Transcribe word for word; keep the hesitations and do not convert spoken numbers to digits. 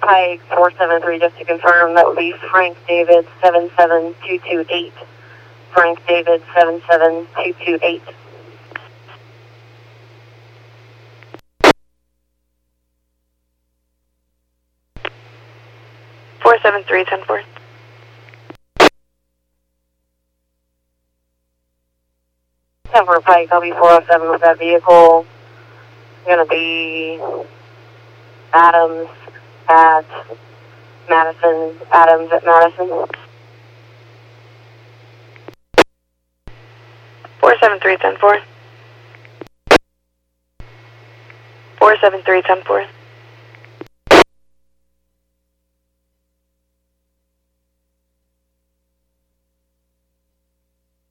Pike four seven three, just to confirm, that would be Frank David seven seven two two eight. Frank David seven seven two two eight. four seven three, ten four. ten four Pike, I'll be four oh seven with that vehicle. Going to be Adams at Madison. Adams at Madison. four seven three, ten four. four seven three, ten four.